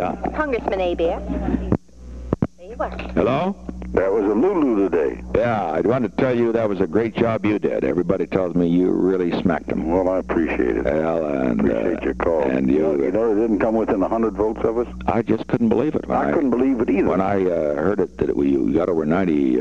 Yeah. Congressman Hebert. There you are. Hello? That was a Lulu today. Yeah, I wanted to tell you that was a great job you did. Everybody tells me you really smacked them. Well, I appreciate it. Well, and Appreciate your call. And you know, it didn't come within 100 votes of us. I just couldn't believe it. I couldn't believe it either. When I heard it that we got over 90,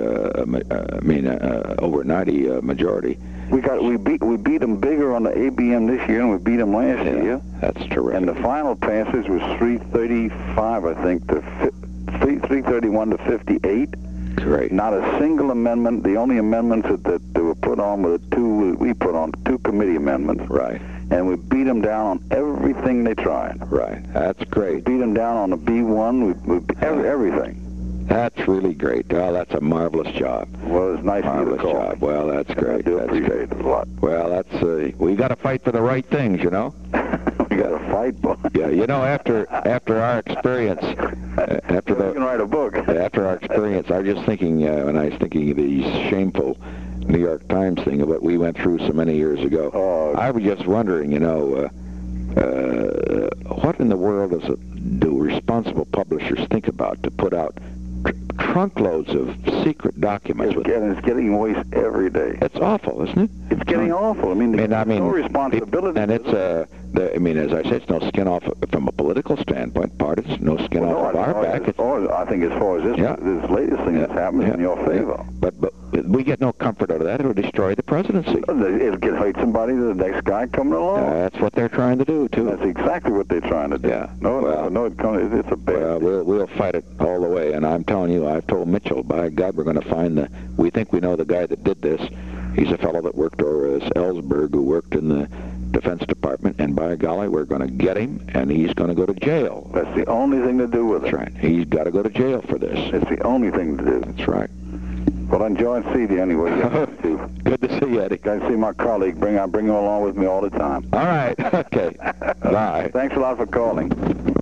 over 90 majority. We beat them bigger on the ABM this year, and we beat them last year. That's terrific. And the final passage was 335, I think, to 331 to 58. Great. Not a single amendment. The only amendments that were put on were we put on two committee amendments. Right. And we beat them down on everything they tried. Right. That's great. We beat them down on the B1. Everything. That's really great. Well, that's a marvelous job. Well, it's nice of you to call. Job. Well, that's great. I do appreciate it a lot. Well, that's we got to fight for the right things, you know. We got to fight, boy. Yeah, you know, after our experience, you can write a book. After our experience, I was just thinking when I was thinking of the shameful New York Times thing of what we went through so many years ago. I was just wondering, you know, what in the world do responsible publishers think about to put out trunkloads of secret documents? It's getting worse every day. It's awful, isn't it? It's getting awful. I mean, no responsibility. And it's I mean, as I said, it's no skin off from a political standpoint. It's no skin off of our back. I think as far as this latest thing that's happened in your favor. But we get no comfort out of that. It'll destroy the presidency. It'll hurt somebody, the next guy coming along. That's what they're trying to do, too. That's exactly what they're trying to do. Yeah. It's a bad we'll fight it all the way. And I'm telling you, I've told Mitchell, by God, we're going to find we think we know the guy that did this. He's a fellow that worked over at Ellsberg, who worked in the Defense Department, and by golly, we're going to get him, and he's going to go to jail. That's the only thing to do with it. That's right. He's got to go to jail for this. It's the only thing to do. That's right. Well, enjoy seeing you anyway. Good to see you, Eddie. I see my colleague. I bring him along with me all the time. All right. Okay. Bye. Thanks a lot for calling.